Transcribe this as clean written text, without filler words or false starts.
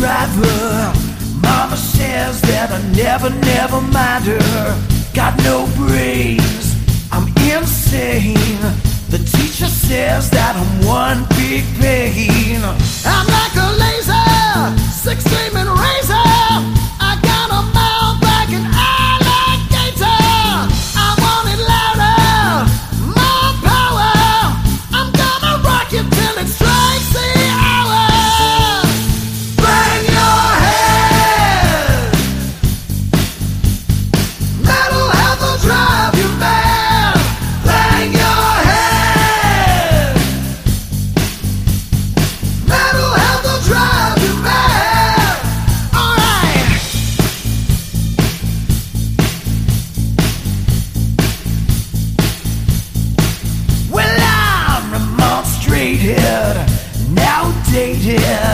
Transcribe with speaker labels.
Speaker 1: driver. Mama says that I never mind her. Got no brains, I'm insane. The teacher says that I'm one big pain. I'm like a laser, six streaming razor. I got a mouth like an alligator. I want it louder, more power. I'm gonna rock you till it strikes the hour. Bang your head. Metal health will drive you mad. Bang your head. Metal health will drive you mad. Alright. Well, I'm remonstrated, now dated.